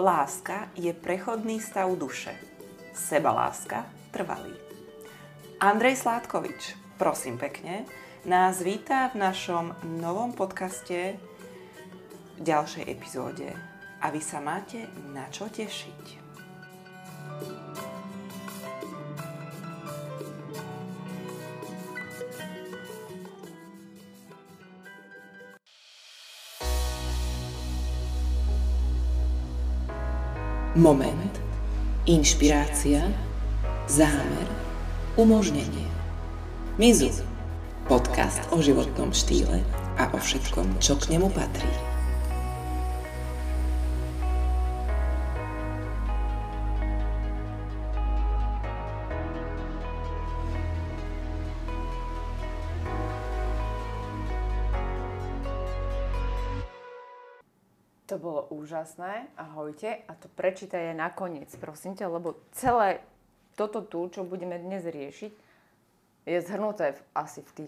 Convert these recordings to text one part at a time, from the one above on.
Láska je prechodný stav duše. Sebaláska trvalý. Andrej Sládkovič, prosím pekne, nás vítá v našom novom podcaste v ďalšej epizóde. A vy sa máte na čo tešiť. Moment, inšpirácia, zámer, umožnenie. Mizu, podcast o životnom štýle a o všetkom, čo k nemu patrí. To bolo úžasné, ahojte, a to prečítaj aj nakoniec, prosím ťa, lebo celé toto tu, čo budeme dnes riešiť, je zhrnuté asi v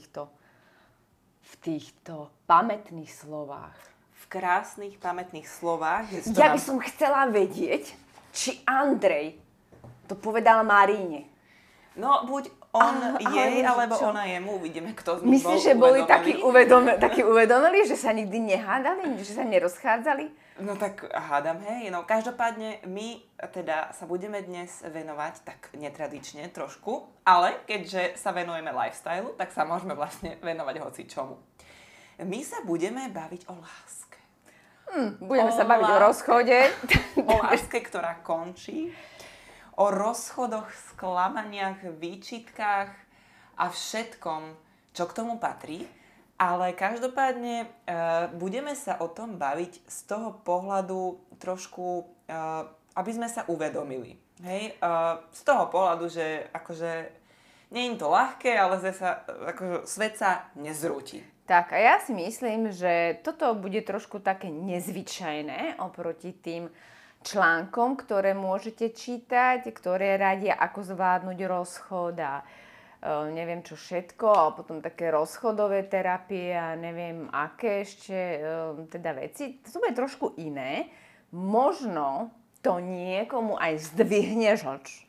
týchto pamätných slovách. V krásnych pamätných slovách. Ja by som chcela vedieť, či Andrej to povedal Maríne. No, buď on jej, alebo čo? Ona jemu. Uvidíme, kto z nich Myslíš, že boli takí uvedomili, že sa nikdy nehádali, že sa nerozchádzali? No tak hádam, hej. No každopádne my teda sa budeme dnes venovať tak netradične trošku, ale keďže sa venujeme lifestyle, tak sa môžeme vlastne venovať hocičomu. My sa budeme baviť o láske. Budeme sa baviť o rozchode. O láske, ktorá končí. O rozchodoch, sklamaniach, výčitkách a všetkom, čo k tomu patrí. Ale každopádne budeme sa o tom baviť z toho pohľadu trošku, aby sme sa uvedomili. Hej? Z toho pohľadu, že akože nie je to ľahké, ale akože svet sa nezrúti. Tak a ja si myslím, že toto bude trošku také nezvyčajné oproti tým článkom, ktoré môžete čítať, ktoré radia, ako zvládnuť rozchod a neviem čo všetko, a potom také rozchodové terapie a neviem aké ešte teda veci. To bude trošku iné. Možno to niekomu aj zdvihne žlč.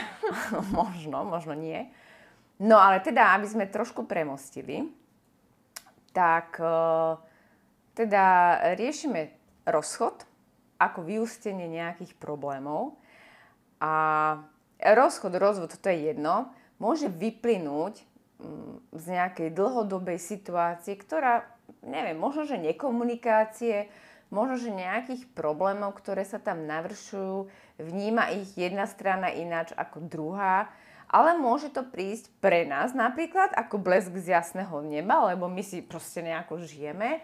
možno nie. No ale teda, aby sme trošku premostili, tak teda riešime rozchod ako vyústenie nejakých problémov. A rozvod, to je jedno, môže vyplynúť z nejakej dlhodobej situácie, ktorá, neviem, možno, že nekomunikácie, možno, že nejakých problémov, ktoré sa tam navršujú, vníma ich jedna strana ináč ako druhá, ale môže to prísť pre nás napríklad ako blesk z jasného neba, lebo my si proste nejako žijeme,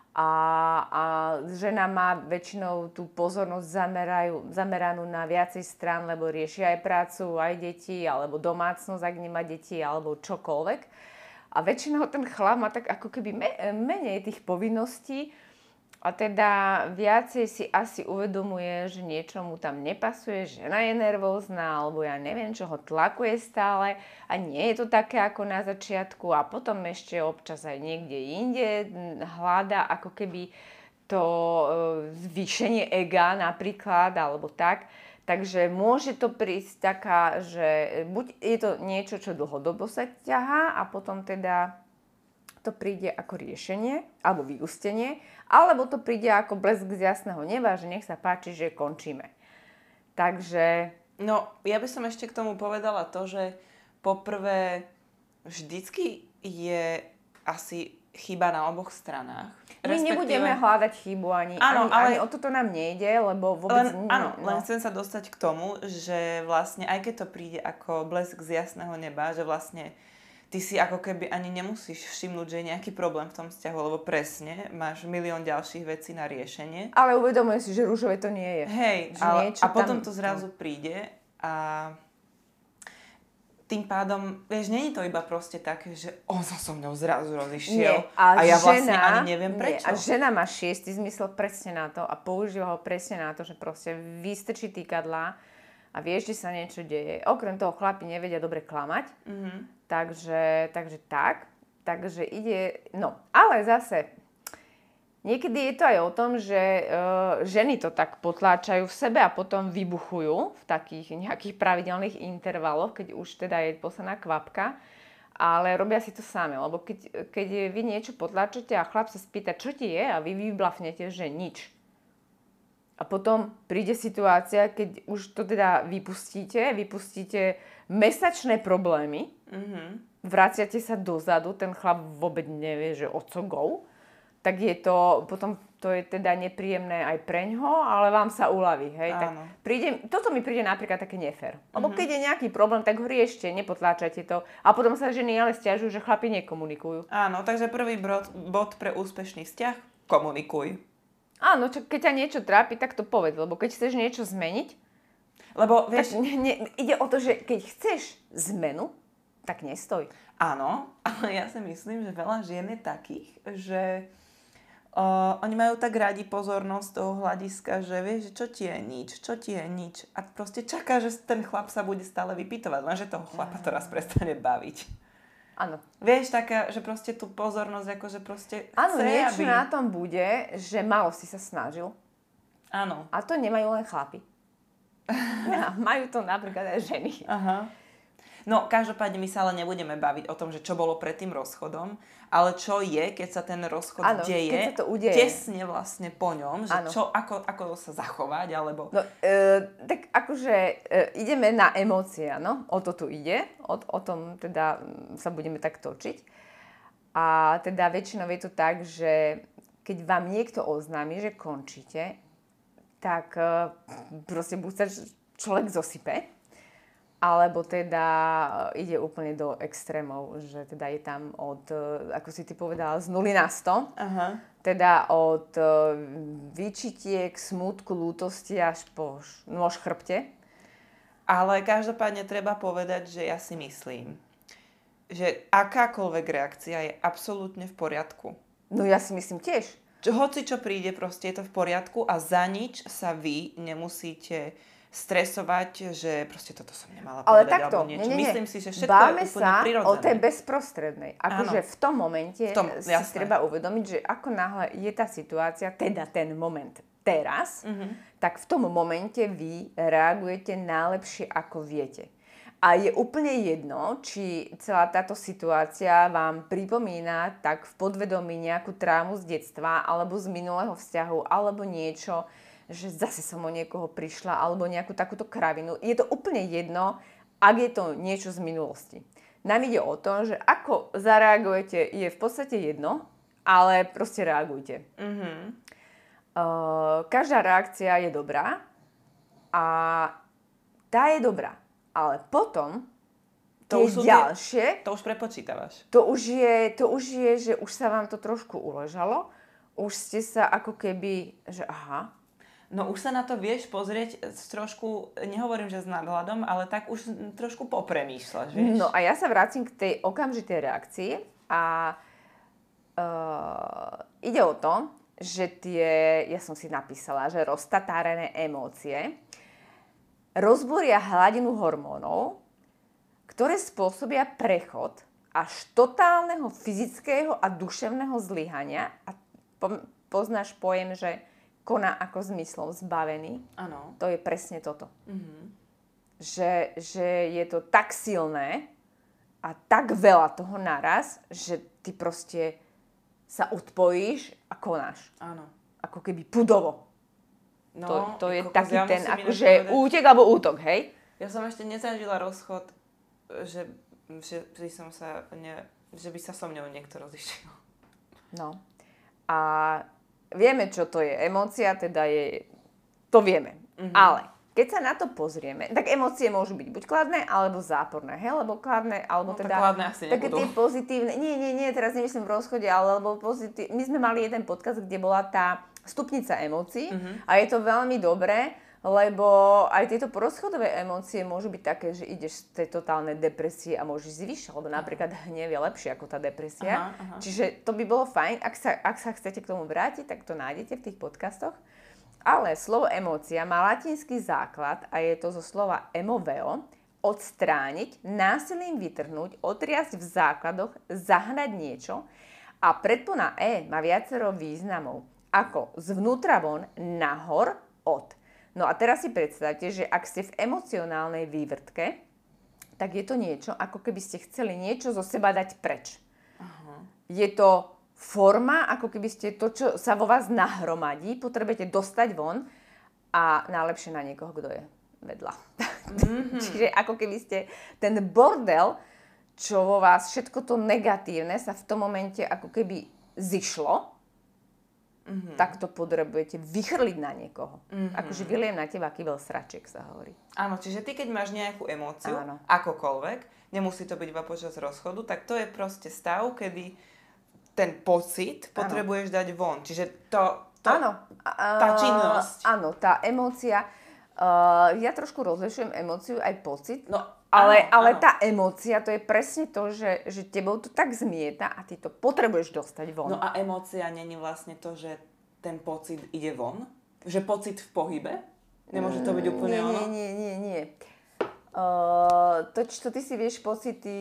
a žena má väčšinou tú pozornosť zameranú na viacej strán, lebo riešia aj prácu, aj deti, alebo domácnosť, ak nemá deti, alebo čokoľvek. A väčšinou ten chlap má tak ako keby menej tých povinností a teda viacej si asi uvedomuje, že niečo mu tam nepasuje, žena je nervózna, alebo ja neviem čo, ho tlakuje stále a nie je to také ako na začiatku a potom ešte občas aj niekde inde hľada ako keby to zvýšenie ega napríklad, alebo tak. Takže môže to prísť taká, že buď je to niečo, čo dlhodobo sa ťahá a potom teda to príde ako riešenie alebo vyústenie, alebo to príde ako blesk z jasného neba, že nech sa páči, že končíme. Takže... No, ja by som ešte k tomu povedala to, že poprvé vždycky je asi chyba na oboch stranách. My nebudeme hľadať chybu ani o toto nám nejde, lebo vôbec... Len chcem sa dostať k tomu, že vlastne aj keď to príde ako blesk z jasného neba, že vlastne ty si ako keby ani nemusíš všimnúť, že je nejaký problém v tom vzťahu, lebo presne máš milión ďalších vecí na riešenie. Ale uvedomujem si, že rúžové to nie je. Hej, a potom to zrazu príde a tým pádom, vieš, nie je to iba proste také, že on sa so mnou zrazu rozišiel a ja vlastne ani neviem prečo. A žena má šiestý zmysel presne na to a používa ho presne na to, že proste vystrčí týkadlá a vieš, že sa niečo deje. Okrem toho chlapi nevedia dobre klamať. Takže ide, no, ale zase Niekedy je to aj o tom, že ženy to tak potláčajú v sebe a potom vybuchujú v takých nejakých pravidelných intervaloch, keď už teda je posledná kvapka, ale robia si to sami, lebo keď vy niečo potláčate a chlap sa spýta, čo ti je a vy vyblafnete, že nič. A potom príde situácia, keď už to teda vypustíte mesačné problémy, vraciate sa dozadu, ten chlap vôbec nevie, že o co go, tak je to, potom to je teda nepríjemné aj preňho, ale vám sa uľaví, hej. Tak toto mi príde napríklad také nefér. Lebo keď je nejaký problém, tak ho riešte, nepotláčajte to. A potom sa ženy ale sťažujú, že chlapi nekomunikujú. Áno, takže prvý bod pre úspešný vzťah, komunikuj. Áno, keď ťa niečo trápi, tak to povedz, lebo keď chceš niečo zmeniť, lebo vieš, ide o to, že keď chceš zmenu, tak nestoj. Áno, ale ja si myslím, že veľa žien je takých, že oni majú tak radi pozornosť toho hľadiska, že vieš, čo ti je nič. A proste čaká, že ten chlap sa bude stále vypytovať, lenže toho chlapa to raz prestane baviť. Áno. Vieš, taká, že proste tú pozornosť, akože proste áno, chce, niečo aby... na tom bude, že málo si sa snažil. Áno. A to nemajú len chlapi. Majú to napríklad aj ženy. Aha. No, každopádne my sa ale nebudeme baviť o tom, že čo bolo pred tým rozchodom, ale čo je, keď sa ten rozchod deje, keď sa to udeje. Tesne vlastne po ňom, že čo, ako sa zachovať, alebo... No, tak akože ideme na emócie, no? O to tu ide, o tom teda sa budeme tak točiť. A teda väčšinou je to tak, že keď vám niekto oznámi, že končíte, tak proste buď sa človek zosype, alebo teda ide úplne do extrémov, že teda je tam od, ako si ty povedala, z 0 na 100. Aha. Teda od výčitiek, smútku, lútosti až po nôž chrbte. Ale každopádne treba povedať, že ja si myslím, že akákoľvek reakcia je absolútne v poriadku. No ja si myslím tiež. Hoci čo príde, proste je to v poriadku a za nič sa vy nemusíte stresovať, že proste toto som nemala povedať. Ale takto, alebo niečo. Myslím si, že všetko báme je úplne prirodzené. sa o tej bezprostrednej. Akože v tom momente si treba uvedomiť, že ako náhle je tá situácia, teda ten moment teraz, tak v tom momente vy reagujete najlepšie, ako viete. A je úplne jedno, či celá táto situácia vám pripomína tak v podvedomí nejakú trámu z detstva, alebo z minulého vzťahu, alebo niečo, že zase som o niekoho prišla, alebo nejakú takúto kravinu. Je to úplne jedno, ak je to niečo z minulosti. Nám ide o to, že ako zareagujete, je v podstate jedno, ale proste reagujte. Každá reakcia je dobrá a tá je dobrá. Ale potom to už ďalšie... To už prepočítavaš. To už je, že už sa vám to trošku uležalo. Už ste sa ako keby, že aha. No už sa na to vieš pozrieť trošku, nehovorím, že s nadhľadom, ale tak už trošku popremýšľaš, vieš? No a ja sa vrátim k tej okamžitej reakcii a ide o to, že ja som si napísala, že roztatárené emócie rozboria hladinu hormónov, ktoré spôsobia prechod až totálneho fyzického a duševného zlyhania. A poznáš pojem, že koná ako zmyslov zbavený. Áno. To je presne toto. Že je to tak silné a tak veľa toho naraz, že ty proste sa odpojíš a konáš. Áno. Ako keby pudovo. No, to je taký ten akože povedať, útek alebo útok, hej? Ja som ešte nezažila rozchod, že by sa so mňou niekto rozišiel. No. A vieme, čo to je. Emócia teda to vieme. Ale keď sa na to pozrieme, tak emócie môžu byť buď kladné, alebo záporné, hej? Lebo kladné, alebo teda... kladné asi také nebudú. tie pozitívne... Nie, teraz nemyslím v rozchode, alebo pozitívne... My sme mali jeden podcast, kde bola tá stupnica emócií a je to veľmi dobré, lebo aj tieto porozchodové emócie môžu byť také, že ideš z tej totálnej depresie a môžeš zvýšiť, lebo napríklad hnev je lepšie ako tá depresia. Aha. Čiže to by bolo fajn, ak sa chcete k tomu vrátiť, tak to nájdete v tých podcastoch. Ale slovo emócia má latinský základ a je to zo slova emoveo, odstrániť, násilím vytrhnúť, otriasť v základoch, zahnať niečo a predpona má viacero významov. ako zvnútra von, nahor, od. No a teraz si predstavte, že ak ste v emocionálnej vývrtke, tak je to niečo, ako keby ste chceli niečo zo seba dať preč. Je to forma, ako keby ste to, čo sa vo vás nahromadí, potrebujete dostať von a najlepšie na niekoho, kto je vedľa. Čiže ako keby ste ten bordel, čo vo vás, všetko to negatívne sa v tom momente ako keby zišlo, tak to potrebujete vychrliť na niekoho. Akože vyliem na teba kýbel sračiek, sa hovorí. Áno, čiže ty, keď máš nejakú emóciu, Áno. akokoľvek, nemusí to byť iba počas rozchodu, tak to je proste stav, kedy ten pocit potrebuješ dať von. Čiže áno. Tá činnosť. Áno, tá emócia. Ja trošku rozlišujem emóciu aj pocit. No, ale áno. tá emócia, to je presne to, že tebou to tak zmieta a ty to potrebuješ dostať von. No a emócia není vlastne to, že ten pocit ide von? Že pocit v pohybe? Nemôže to byť úplne ono? Nie. To, čo ty si vieš pocity...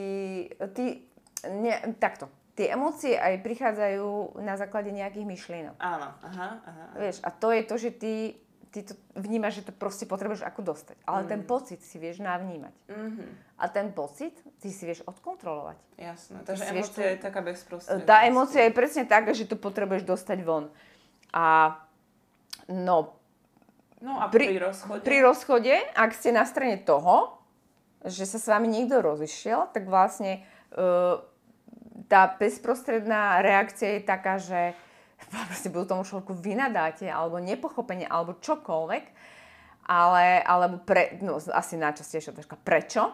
Takto. Tie emócie aj prichádzajú na základe nejakých myšlienok. Áno, aha. Vieš, a to je to, že ty to vnímaš, že to proste potrebuješ ako dostať. Ale ten pocit si vieš navnímať. A ten pocit ty si vieš odkontrolovať. Jasné, takže emócia je taká bezprostredná. Tá emócia je presne taká, že to potrebuješ dostať von. A pri rozchode? Pri rozchode, ak ste na strane toho, že sa s vami niekto rozišiel, tak vlastne tá bezprostredná reakcia je taká, že proste budú tomu človeku vynadáte, alebo nepochopenie, alebo čokoľvek, alebo asi najčastejšia otázka, prečo?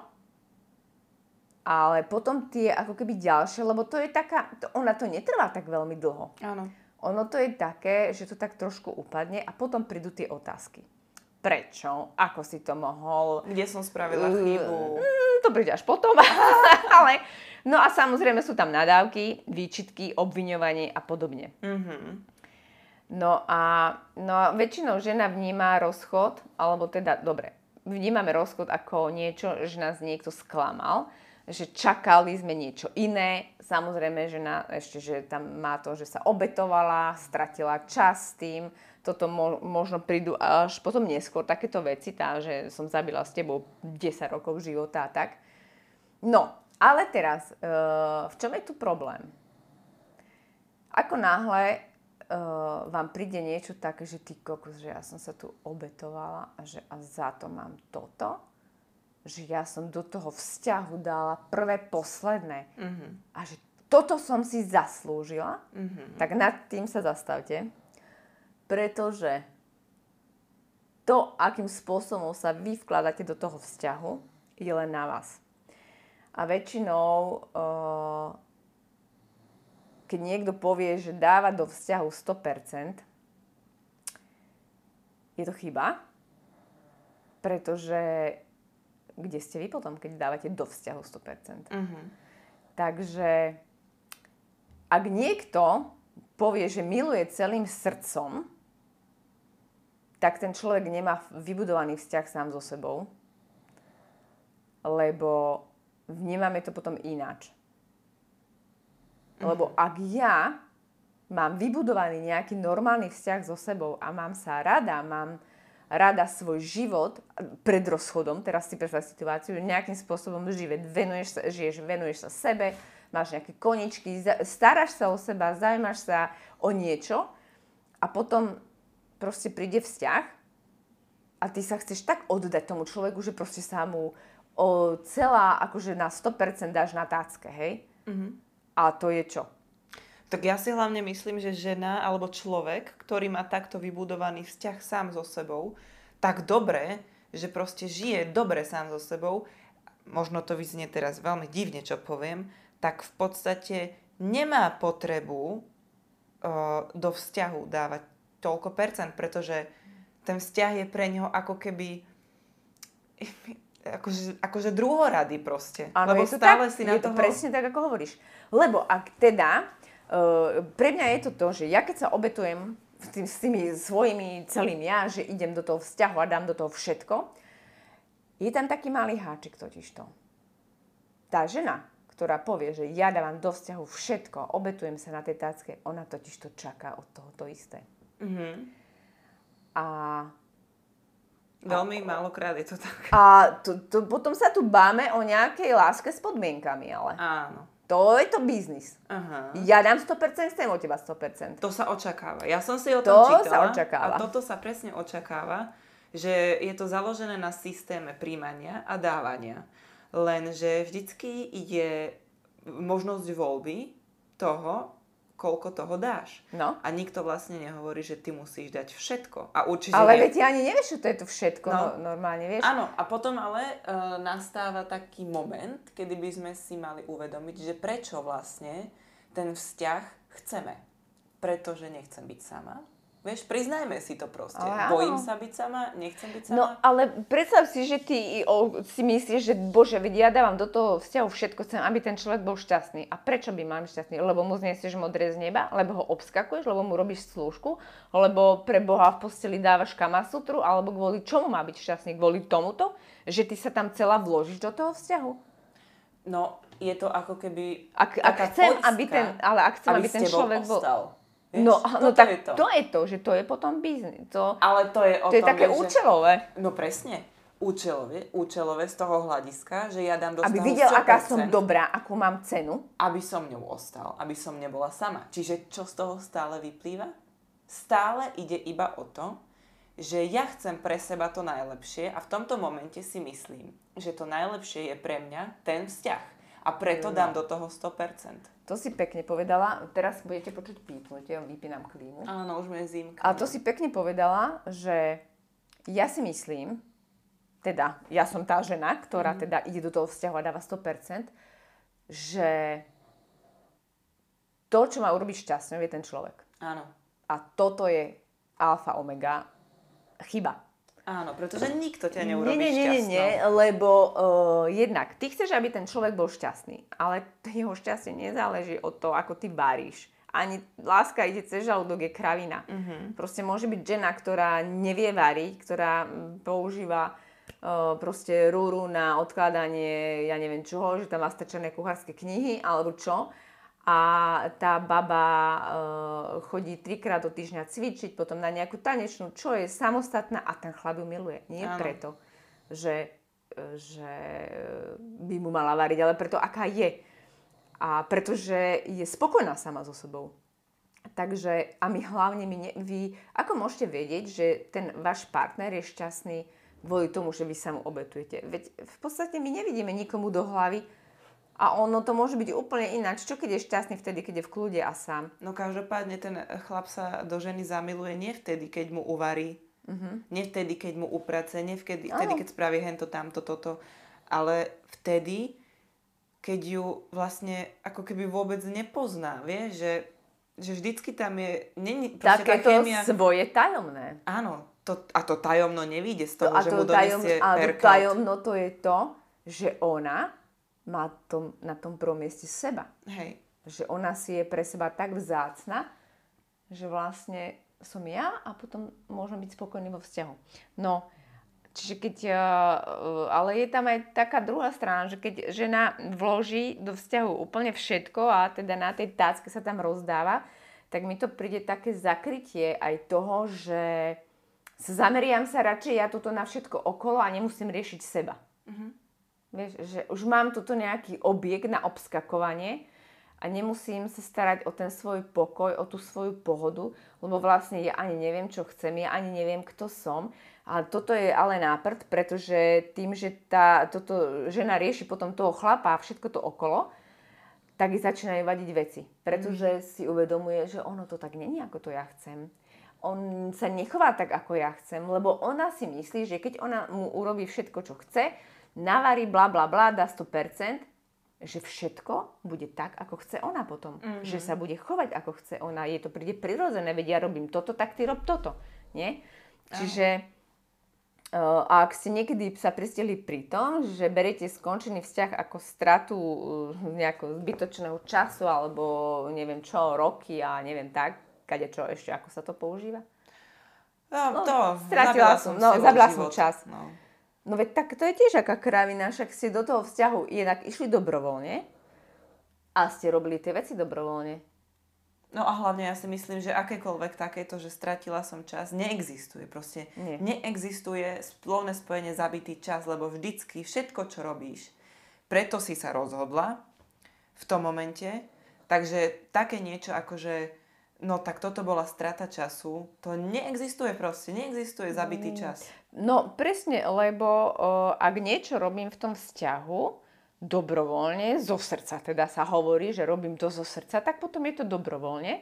Ale potom tie ako keby ďalšie, lebo to je taká, ona to netrvá tak veľmi dlho. Áno. Ono to je také, že to tak trošku upadne a potom prídu tie otázky. Prečo? Ako si to mohol? Kde som spravila chybu? To príde až potom. Ale, no a samozrejme sú tam nadávky, výčitky, obviňovanie a podobne. No a väčšinou žena vníma rozchod, alebo teda, dobre, vnímame rozchod ako niečo, že nás niekto sklamal, že čakali sme niečo iné. Samozrejme, žena ešte, že tam má to, že sa obetovala, stratila čas s tým. Toto možno prídu až potom neskôr takéto veci, že som zabila s tebou 10 rokov života a tak. No, ale teraz, v čom je tu problém? Ako náhle vám príde niečo také, že ty kokos, že ja som sa tu obetovala a že a za to mám toto, že ja som do toho vzťahu dala prvé, posledné a že toto som si zaslúžila, tak nad tým sa zastavte. Pretože to, akým spôsobom sa vy vkladáte do toho vzťahu, je len na vás. A väčšinou, keď niekto povie, že dáva do vzťahu 100%, je to chyba, pretože kde ste vy potom, keď dávate do vzťahu 100%? Takže ak niekto povie, že miluje celým srdcom, tak ten človek nemá vybudovaný vzťah sám so sebou, lebo vnímame to potom ináč. Lebo ak ja mám vybudovaný nejaký normálny vzťah so sebou a mám sa rada, mám rada svoj život pred rozchodom, teraz si predstav situáciu, že nejakým spôsobom venuješ sa sebe, máš nejaké koničky, staráš sa o seba, zaujímaš sa o niečo a potom proste príde vzťah a ty sa chceš tak oddať tomu človeku, že proste sa mu celá akože na 100% dáš na tácke, hej? A to je čo? Tak ja si hlavne myslím, že žena alebo človek, ktorý má takto vybudovaný vzťah sám so sebou, tak dobre, že proste žije dobre sám so sebou, možno to vyznie teraz veľmi divne, čo poviem, tak v podstate nemá potrebu do vzťahu dávať toľko percent, pretože ten vzťah je pre neho ako keby akože druhorady proste. Áno, lebo je to stále tak, si na je to toho... presne tak, ako hovoríš. Lebo ak teda, pre mňa je to to, že ja keď sa obetujem s tými svojimi celým ja, že idem do toho vzťahu a dám do toho všetko, je tam taký malý háčik totižto. Tá žena, ktorá povie, že ja dávam do vzťahu všetko, obetujem sa na tej tácke, ona totiž to čaká od toho to isté. A Veľmi málokrát je to tak. A potom sa tu báme o nejakej láske s podmienkami, ale. Áno. To je to biznis. Aha. Ja dám 100%, chcem od teba 100%. To sa očakáva. Ja som si o tom čítala. To sa očakáva. A toto sa presne očakáva, že je to založené na systéme príjmania a dávania. Lenže vždycky je možnosť voľby toho, koľko toho dáš. No. A nikto vlastne nehovorí, že ty musíš dať všetko. A určite ale veď ty ani nevieš, čo to je to všetko. Normálne, vieš? Áno, a potom ale nastáva taký moment, kedy by sme si mali uvedomiť, že prečo vlastne ten vzťah chceme. Pretože nechcem byť sama. Vieš, priznajme si to proste. Bojím sa byť sama, nechcem byť sama. No, ale predstav si, že ty si myslíš, že bože, veď ja dávam do toho vzťahu všetko, chcem, aby ten človek bol šťastný. A prečo by mal byť šťastný? Lebo mu znesieš modré z neba? Lebo ho obskakuješ? Lebo mu robíš slúžku? Lebo pre Boha v posteli dávaš kamasutru? Alebo kvôli čomu má byť šťastný? Kvôli tomuto? Že ty sa tam celá vložíš do toho vzťahu? No, je to ako keby Ak chcem, aby ten človek bol... Vieš, no tak je to je to, že to je potom biznis. Ale to je o to tom, je také že... účelové. No presne. Účelové z toho hľadiska, že ja dám do aby vzťahu videl, 100%, aká som dobrá, akú mám cenu. aby som ňou ostal, aby som nebola sama. Čiže čo z toho stále vyplýva? Stále ide iba o to, že ja chcem pre seba to najlepšie a v tomto momente si myslím, že to najlepšie je pre mňa ten vzťah. A preto dám do toho 100%. To si pekne povedala. Teraz budete počuť pípnutie, vypínam klímu. Áno, už mi je zimka. A to si pekne povedala, že ja si myslím, teda ja som tá žena, ktorá teda ide do toho vzťahu a dáva 100%, že to, čo má urobiť šťastnou, je ten človek. Áno. A toto je alfa, omega chyba. Áno, pretože nikto ťa neurobí šťastnou. Nie, lebo jednak ty chceš, aby ten človek bol šťastný, ale jeho šťastie nezáleží od toho, ako ty varíš. Ani láska ide cez žalúdok, je kravina. Proste môže byť žena, ktorá nevie variť, ktorá používa proste rúru na odkladanie, ja neviem čoho, že tam má strčené kuchárske knihy, alebo čo. A tá baba chodí 3-krát do týždňa cvičiť, potom na nejakú tanečnú, čo je samostatná a ten chlap ju miluje. Nie preto, že by mu mala variť, ale preto, aká je. A pretože je spokojná sama so sebou. Takže, a my hlavne, vy ako môžete vedieť, že ten váš partner je šťastný kvôli tomu, že vy sa mu obetujete? Veď v podstate my nevidíme nikomu do hlavy, a ono to môže byť úplne ináč. Čo keď je šťastný vtedy, keď je v kľude a sám? No každopádne ten chlap sa do ženy zamiluje nie vtedy, keď mu uvarí. Nie vtedy, keď mu uprace. Nie vtedy, keď spraví hento, tamto, toto. Ale vtedy, keď ju vlastne ako keby vôbec nepozná. Vieš, že vždycky tam je... Takéto svoje tajomné. Áno. A to tajomno nevíde z toho, že mu donesie perkalt. A to tajomno to je to, že ona má na tom prvom mieste seba. Hej. Že ona si je pre seba tak vzácna, že vlastne som ja a potom môžem byť spokojný vo vzťahu. No, čiže ale je tam aj taká druhá strana, že keď žena vloží do vzťahu úplne všetko a teda na tej tácke sa tam rozdáva, tak mi to príde také zakrytie aj toho, že zameriam sa radšej ja toto na všetko okolo a nemusím riešiť seba. Vieš, že už mám tuto nejaký objekt na obskakovanie a nemusím sa starať o ten svoj pokoj, o tú svoju pohodu, lebo vlastne ja ani neviem, čo chcem, ja ani neviem, kto som. A toto je ale náprd, pretože tým, že toto žena rieši potom toho chlapa a všetko to okolo, tak jej začínajú vadiť veci. Pretože si uvedomuje, že ono to tak není, ako to ja chcem. On sa nechová tak, ako ja chcem, lebo ona si myslí, že keď ona mu urobí všetko, čo chce, navarí bla bla bla, dá 100%, že všetko bude tak, ako chce ona potom. Že sa bude chovať, ako chce ona. Je to príde prirodzené, veď ja robím toto, tak ty rob toto. Nie? Čiže ak ste niekedy sa pristihli pri tom, že beriete skončený vzťah ako stratu nejakého zbytočného času alebo neviem čo, roky a neviem tak, kadečo ešte, ako sa to používa? Zabila som čas. No veď tak to je tiež aká kravina, však ste do toho vzťahu jednak išli dobrovoľne a ste robili tie veci dobrovoľne. No a hlavne ja si myslím, že akékoľvek takéto, že stratila som čas, neexistuje. Proste neexistuje slovné spojenie zabitý čas, lebo vždycky všetko, čo robíš, preto si sa rozhodla v tom momente. Takže také niečo ako, že no tak toto bola strata času, to neexistuje proste, neexistuje zabitý čas. No presne, lebo ak niečo robím v tom vzťahu, dobrovoľne, zo srdca teda sa hovorí, že robím to zo srdca, tak potom je to dobrovoľne.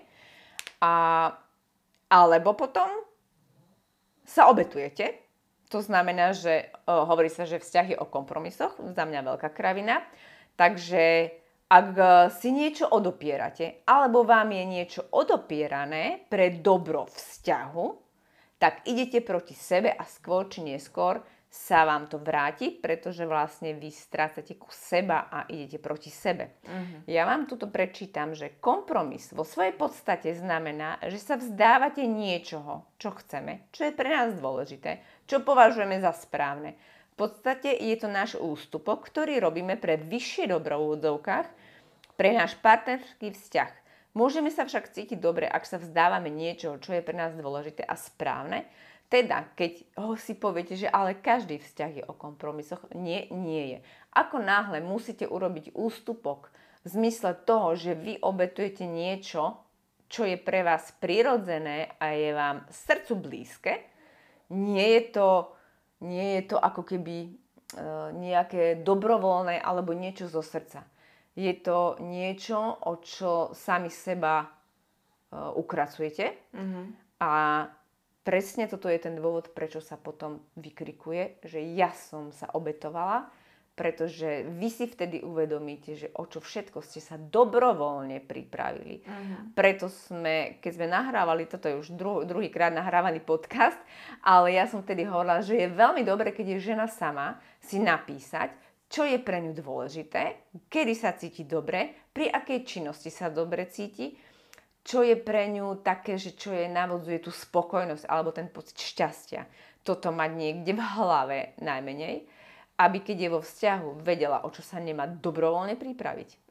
Alebo potom sa obetujete. To znamená, že hovorí sa, že vzťah je o kompromisoch, za mňa veľká kravina. Takže ak si niečo odopierate, alebo vám je niečo odopierané pre dobro vzťahu, tak idete proti sebe a skôr či neskôr sa vám to vráti, pretože vlastne vy strácate kus seba a idete proti sebe. Ja vám tuto prečítam, že kompromis vo svojej podstate znamená, že sa vzdávate niečoho, čo chceme, čo je pre nás dôležité, čo považujeme za správne. V podstate je to náš ústupok, ktorý robíme pre vyššie dobro v úvodzovkách, pre náš partnerský vzťah. Môžeme sa však cítiť dobre, ak sa vzdávame niečoho, čo je pre nás dôležité a správne. Teda, keď si poviete, že ale každý vzťah je o kompromisoch, nie je. Ako náhle musíte urobiť ústupok v zmysle toho, že vy obetujete niečo, čo je pre vás prirodzené a je vám srdcu blízke, nie je to ako keby nejaké dobrovoľné alebo niečo zo srdca. Je to niečo, o čo sami seba ukracujete a presne toto je ten dôvod, prečo sa potom vykrikuje, že ja som sa obetovala, pretože vy si vtedy uvedomíte, že o čo všetko ste sa dobrovoľne pripravili. Preto keď sme nahrávali, toto je už druhýkrát nahrávaný podcast, ale ja som vtedy hovorila, že je veľmi dobre, keď je žena sama, si napísať, čo je pre ňu dôležité, kedy sa cíti dobre, pri akej činnosti sa dobre cíti, čo je pre ňu také, že čo jej navodzuje tú spokojnosť alebo ten pocit šťastia. Toto mať niekde v hlave najmenej, aby keď je vo vzťahu, vedela, o čo sa nemá dobrovoľne pripraviť.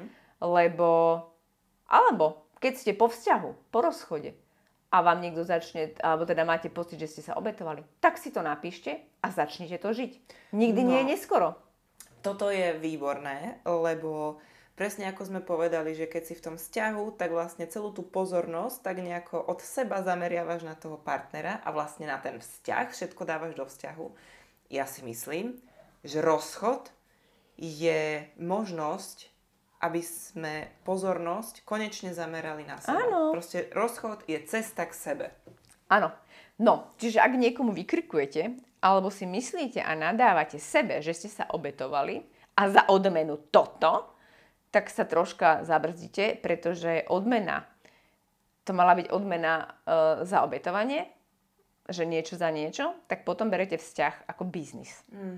Alebo keď ste po vzťahu, po rozchode a vám niekto začne, alebo teda máte pocit, že ste sa obetovali, tak si to napíšte a začnite to žiť. Nikdy nie je neskoro. Toto je výborné, lebo presne ako sme povedali, že keď si v tom vzťahu, tak vlastne celú tú pozornosť tak nejako od seba zameriavaš na toho partnera a vlastne na ten vzťah, všetko dávaš do vzťahu. Ja si myslím, že rozchod je možnosť, aby sme pozornosť konečne zamerali na seba. Áno. Proste rozchod je cesta k sebe. Áno. No, čiže ak niekomu vykrikujete, alebo si myslíte a nadávate sebe, že ste sa obetovali a za odmenu toto, tak sa troška zabrzdíte, pretože odmena, to mala byť odmena za obetovanie, že niečo za niečo, tak potom berete vzťah ako biznis.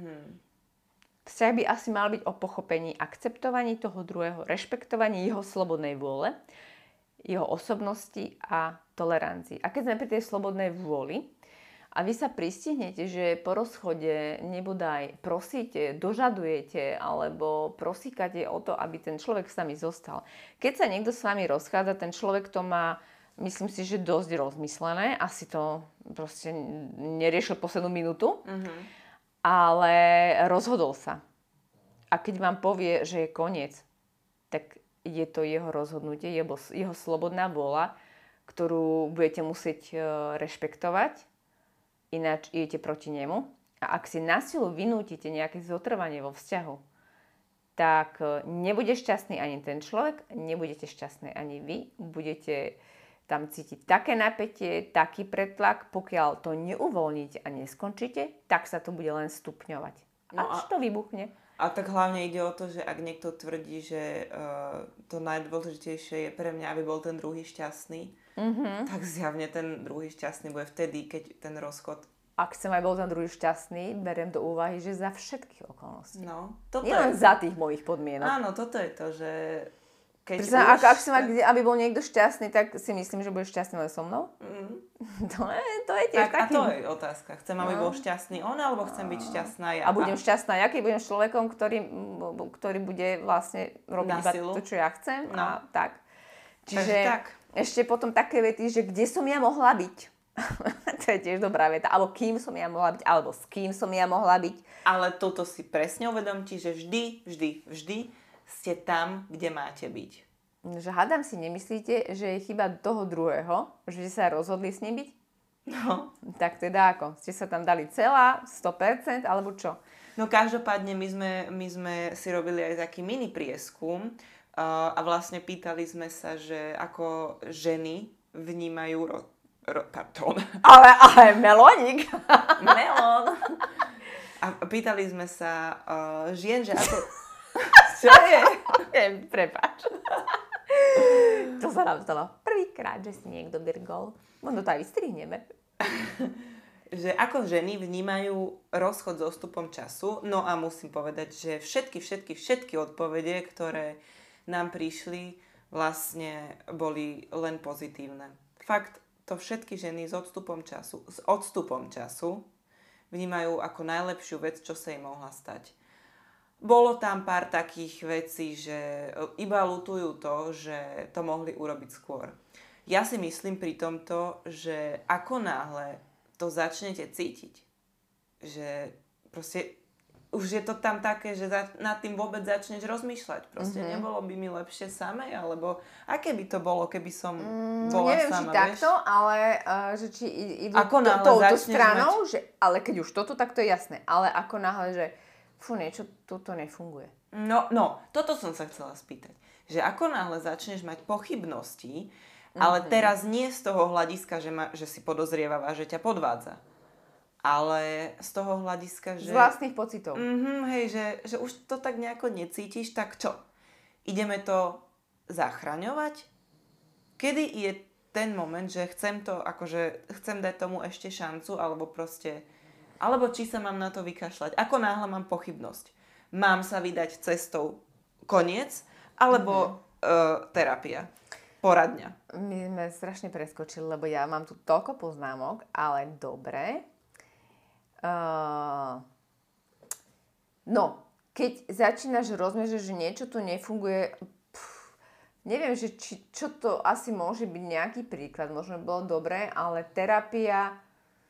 Vzťah by asi mal byť o pochopení, akceptovaní toho druhého, rešpektovaní jeho slobodnej vôle, jeho osobnosti a tolerancii. A keď sme pri tej slobodnej vôli, a vy sa pristihnete, že po rozchode nebodaj prosíte, dožadujete alebo prosíkate o to, aby ten človek s vami zostal. Keď sa niekto s vami rozchádza, ten človek to má, myslím si, že dosť rozmyslené. Asi to proste neriešil poslednú minútu, ale rozhodol sa. A keď vám povie, že je koniec, tak je to jeho rozhodnutie, jeho slobodná vôľa, ktorú budete musieť rešpektovať. Ináč idete proti nemu. A ak si na silu vynútite nejaké zotrvanie vo vzťahu, tak nebude šťastný ani ten človek, nebudete šťastní ani vy. Budete tam cítiť také napätie, taký pretlak, pokiaľ to neuvoľníte a neskončíte, tak sa to bude len stupňovať. Až to vybuchne. A tak hlavne ide o to, že ak niekto tvrdí, že to najdôležitejšie je pre mňa, aby bol ten druhý šťastný, tak zjavne ten druhý šťastný bude vtedy, keď ten rozchod... Ak chcem, aby bol ten druhý šťastný, beriem do úvahy, že za všetkých okolností. No, toto nie len za tých mojich podmienok. Áno, toto je to, že... Ak chcem, aby bol niekto šťastný, tak si myslím, že bude šťastný len so mnou. To je tiež taký... A to je otázka. Chcem, aby bol šťastný on, alebo chcem byť šťastná ja? A budem šťastná ja, keď budem s človekom, ktorý bude vlastne robiť iba to, čo ja chcem. No. A tak. Čiže... Tak. ešte potom také vety, že kde som ja mohla byť. To je tiež dobrá veta. Alebo kým som ja mohla byť, alebo s kým som ja mohla byť. Ale toto si presne uvedomte, že vždy ste tam, kde máte byť. Že hádam si nemyslíte, že je chyba toho druhého, že sa rozhodli s ním byť? No. Tak teda ako? Ste sa tam dali celá, 100%, alebo čo? No každopádne my sme si robili aj taký mini prieskum a vlastne pýtali sme sa, že ako ženy vnímajú pardon. Ale melónik. Melón. A pýtali sme sa žien, že ako... Čo je? Prepáč. To sa nám stalo prvýkrát, že si niekto birgol. Možno to aj vystrihneme. Že ako ženy vnímajú rozchod s odstupom času. No a musím povedať, že všetky odpovede, ktoré nám prišli, vlastne boli len pozitívne. Fakt, to všetky ženy s odstupom času vnímajú ako najlepšiu vec, čo sa im mohla stať. Bolo tam pár takých vecí, že iba ľutujú to, že to mohli urobiť skôr. Ja si myslím pri tomto, že ako náhle to začnete cítiť, že proste už je to tam také, že nad tým vôbec začneš rozmýšľať. Proste nebolo by mi lepšie samej, alebo aké by to bolo, keby som bola neviem, sama, či takto, ale že či idú touto stranou, že, ale keď už toto, tak to je jasné. Ale ako náhle, že niečo toto nefunguje. No, toto som sa chcela spýtať. Že ako náhle začneš mať pochybnosti, ale teraz nie z toho hľadiska, že si podozrievavá, že ťa podvádza. Ale z toho hľadiska, že... Z vlastných pocitov. Hej, že už to tak nejako necítiš, tak čo? Ideme to zachraňovať? Kedy je ten moment, že chcem dať tomu ešte šancu, alebo či sa mám na to vykašľať? Ako náhle mám pochybnosť? Mám sa vydať cestou koniec, alebo terapia? Poradňa. My sme strašne preskočili, lebo ja mám tu toľko poznámok, ale dobre. No, keď začínaš rozmýšľať, že niečo tu nefunguje, neviem, že čo to asi môže byť nejaký príklad, možno by bolo dobré, ale terapia,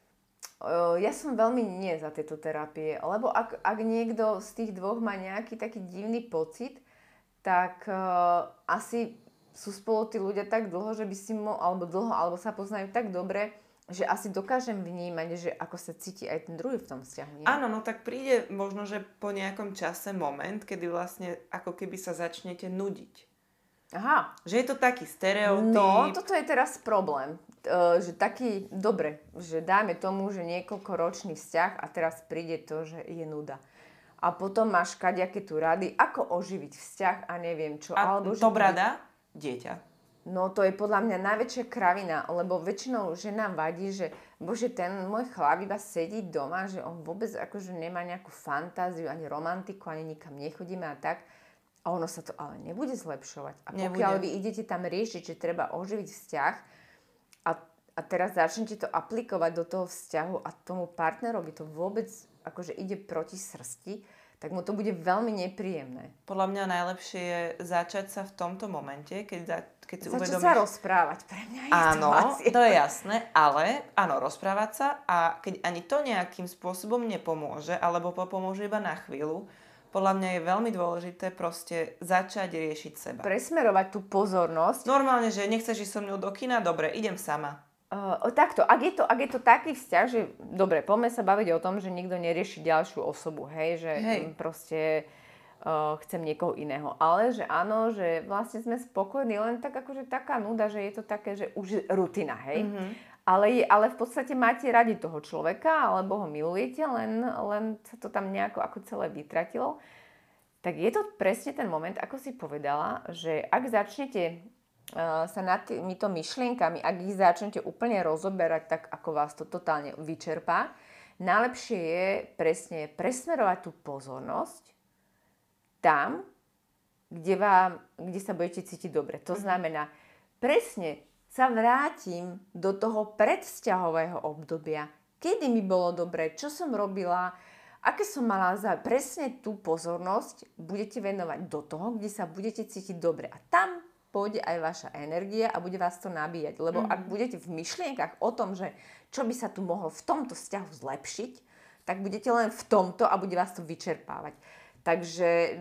ja som veľmi nie za tieto terapie, lebo ak niekto z tých dvoch má nejaký taký divný pocit, tak asi sú spolu tí ľudia tak dlho, že by si alebo sa poznajú tak dobre, že asi dokážem vnímať, že ako sa cíti aj ten druhý v tom vzťahu. Nie? Áno, no tak príde možno, že po nejakom čase moment, kedy vlastne ako keby sa začnete nudiť. Aha. Že je to taký stereotyp. No, toto je teraz problém. Že taký, dobre, že dáme tomu, že niekoľkoročný vzťah a teraz príde to, že je nuda. A potom máš kadejaké tu rady, ako oživiť vzťah a neviem čo. A dobrá rada? Dieťa. No to je podľa mňa najväčšia kravina, lebo väčšinou ženám vadí, že bože, ten môj chlap iba sedí doma, že on vôbec akože nemá nejakú fantáziu, ani romantiku, ani nikam nechodíme a tak. A ono sa to ale nebude zlepšovať. A pokiaľ vy idete tam riešiť, že treba oživiť vzťah a teraz začnete to aplikovať do toho vzťahu a tomu partnerovi to vôbec akože ide proti srsti, tak mu to bude veľmi nepríjemné. Podľa mňa najlepšie je začať sa v tomto momente, keď si uvedomíš... Začať sa rozprávať, pre mňa je áno, to je jasné, ale áno, rozprávať sa a keď ani to nejakým spôsobom nepomôže, alebo pomôže iba na chvíľu, podľa mňa je veľmi dôležité proste začať riešiť seba. Presmerovať tú pozornosť. Normálne, že nechceš ísť so mnou do kina, dobre, idem sama. Takto, ak je to taký vzťah, že dobre, poďme sa baviť o tom, že nikto nerieši ďalšiu osobu, hej, že proste chcem niekoho iného. Ale že áno, že vlastne sme spokojní, len tak akože taká nuda, že je to také, že už rutina, hej. Ale v podstate máte radi toho človeka, alebo ho milujete, len sa to tam nejako ako celé vytratilo. Tak je to presne ten moment, ako si povedala, že ak začnete sa nad týmito myšlienkami, ak ich začnete úplne rozoberať, tak ako vás to totálne vyčerpá, najlepšie je presne presmerovať tú pozornosť tam, kde sa budete cítiť dobre. To znamená, presne sa vrátim do toho predsťahového obdobia, kedy mi bolo dobre, čo som robila, aké som mala presne tú pozornosť budete venovať do toho, kde sa budete cítiť dobre. A tam pôjde aj vaša energia a bude vás to nabíjať. Lebo ak budete v myšlienkach o tom, že čo by sa tu mohlo v tomto vzťahu zlepšiť, tak budete len v tomto a bude vás to vyčerpávať. Takže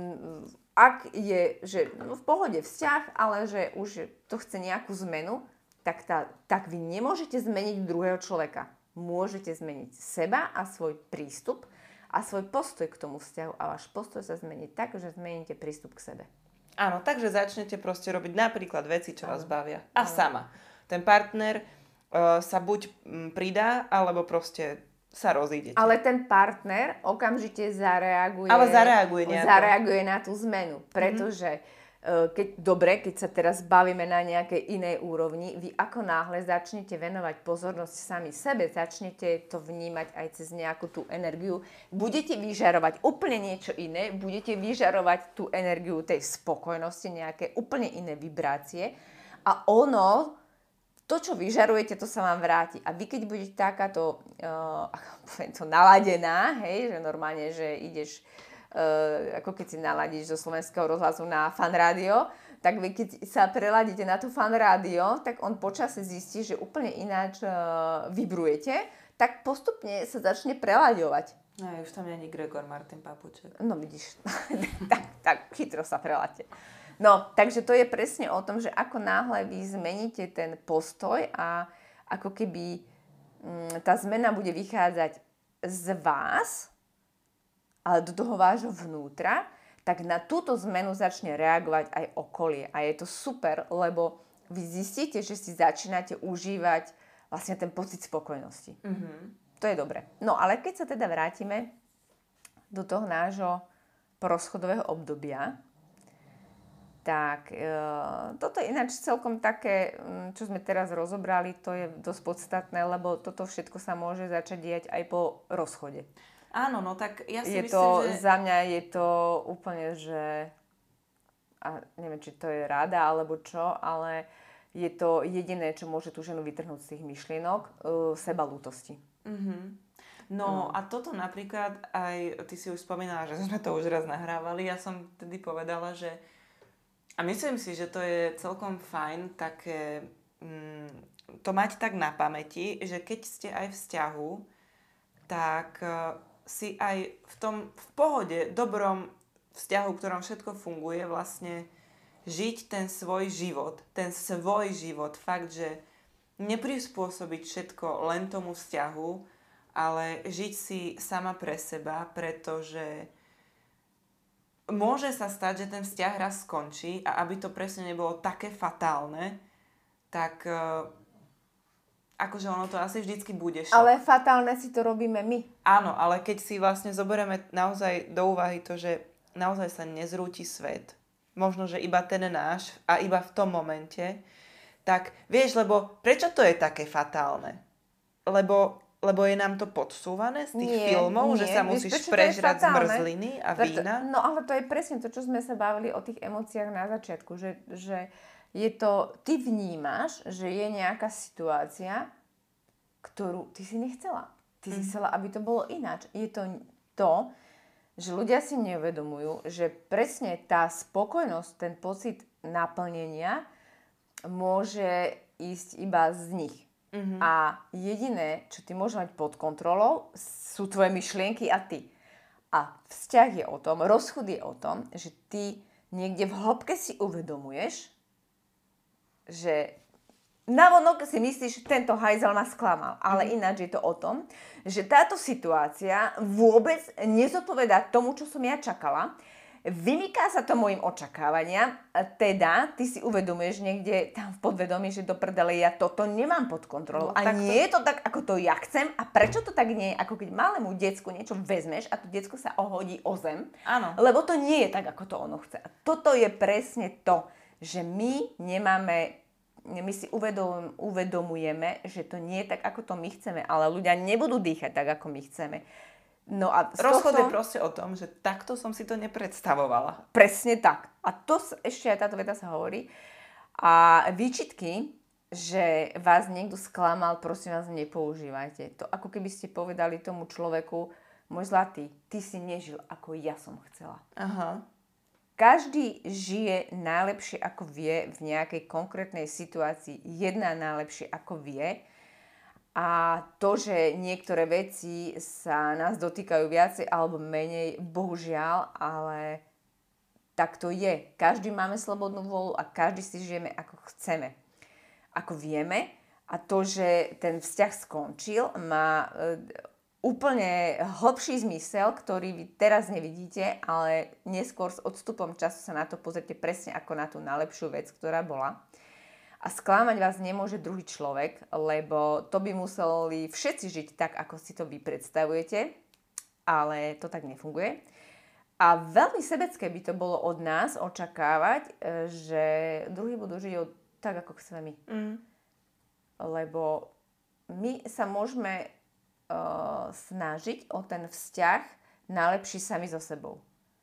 ak je že v pohode vzťah, ale že už to chce nejakú zmenu, tak vy nemôžete zmeniť druhého človeka. Môžete zmeniť seba a svoj prístup a svoj postoj k tomu vzťahu a váš postoj sa zmení tak, že zmeníte prístup k sebe. Áno, takže začnete proste robiť napríklad veci, čo vás bavia. A sama. Ten partner sa buď pridá, alebo proste sa rozídete. Ale ten partner okamžite zareaguje. Ale zareaguje nejako. Zareaguje na tú zmenu, pretože keď sa teraz bavíme na nejakej inej úrovni, vy ako náhle začnete venovať pozornosť sami sebe, začnete to vnímať aj cez nejakú tú energiu, budete vyžarovať úplne niečo iné, budete vyžarovať tú energiu tej spokojnosti, nejaké úplne iné vibrácie a to, čo vyžarujete, to sa vám vráti. A vy, keď budete takáto naladená, hej, že normálne, že ideš ako keď si naladíš zo Slovenského rozhlasu na Fan rádio, tak vy keď sa preladíte na tú Fan rádio, tak on počase zistí, že úplne ináč vibrujete, tak postupne sa začne prelaďovať. No už tam není Gregor Martin Papuček. No vidíš, tak chytro sa preláte. No, takže to je presne o tom, že ako náhle vy zmeníte ten postoj a ako keby tá zmena bude vychádzať z vás, ale do toho vášho vnútra, tak na túto zmenu začne reagovať aj okolie. A je to super, lebo vy zistíte, že si začínate užívať vlastne ten pocit spokojnosti. To je dobre. No ale keď sa teda vrátime do toho nášho porozchodového obdobia, tak toto je ináč celkom také, čo sme teraz rozobrali, to je dosť podstatné, lebo toto všetko sa môže začať diať aj po rozchode. Áno, no tak ja si myslím, že... Za mňa je to úplne, že... A neviem, či to je rada, alebo čo, ale je to jediné, čo môže tú ženu vytrhnúť z tých myšlienok, sebalútosti. No a toto napríklad aj, ty si už spomínala, že sme to už raz nahrávali, ja som tedy povedala, že... A myslím si, že to je celkom fajn také... to mať tak na pamäti, že keď ste aj v vzťahu, tak... si aj v pohode, dobrom vzťahu, v ktorom všetko funguje, vlastne žiť ten svoj život. Fakt, že neprispôsobiť všetko len tomu vzťahu, ale žiť si sama pre seba, pretože môže sa stať, že ten vzťah raz skončí a aby to presne nebolo také fatálne, tak... akože ono to asi vždycky bude šok. Ale fatálne si to robíme my. Áno, ale keď si vlastne zoberieme naozaj do úvahy to, že naozaj sa nezrúti svet, možno, že iba ten náš a iba v tom momente, tak vieš, lebo prečo to je také fatálne? Lebo je nám to podsúvané z tých filmov, že sa musíš prežrať z mrzliny a vína? No ale to je presne to, čo sme sa bavili o tých emóciách na začiatku, že je to, ty vnímaš, že je nejaká situácia, ktorú ty si nechcela. Ty si chcela, aby to bolo ináč. Je to, že ľudia si neuvedomujú, že presne tá spokojnosť, ten pocit naplnenia môže ísť iba z nich. A jediné, čo ty môžeš mať pod kontrolou, sú tvoje myšlienky a ty. A vzťah je o tom, rozchod je o tom, že ty niekde v hĺbke si uvedomuješ, že navonok si myslíš, že tento hajzel ma sklamal. Ale ináč je to o tom, že táto situácia vôbec nezodpovedá tomu, čo som ja čakala. Vymyká sa to mojim očakávaniam. Teda, ty si uvedomuješ niekde tam v podvedomí, že do prdele ja toto nemám pod kontrolou. A nie je to tak, ako to ja chcem. A prečo to tak nie je? Ako keď malému decku niečo vezmeš a to decko sa ohodí o zem. Áno. Lebo to nie je tak, ako to ono chce. A toto je presne to, že my si uvedomujeme, že to nie je tak, ako to my chceme, ale ľudia nebudú dýchať tak, ako my chceme. No a rozchod je proste o tom, že takto som si to nepredstavovala. Presne tak. A to ešte aj táto veta sa hovorí. A výčitky, že vás niekto sklamal, prosím vás, nepoužívajte. To ako keby ste povedali tomu človeku, môj zlatý, ty si nežil, ako ja som chcela. Aha. každý žije najlepšie, ako vie v nejakej konkrétnej situácii, jedná najlepšie, ako vie. A to, že niektoré veci sa nás dotýkajú viacej alebo menej, bohužiaľ, ale tak to je. Každý máme slobodnú vôľu a každý si žijeme, ako chceme, ako vieme. A to, že ten vzťah skončil, má úplne hlbší zmysel, ktorý vy teraz nevidíte, ale neskôr s odstupom času sa na to pozrite presne ako na tú najlepšiu vec, ktorá bola. A sklamať vás nemôže druhý človek, lebo to by museli všetci žiť tak, ako si to vy predstavujete, ale to tak nefunguje. A veľmi sebecké by to bolo od nás očakávať, že druhí budú žiť tak, ako chceme my. Lebo my sa môžeme snažiť o ten vzťah najlepší sami so sebou.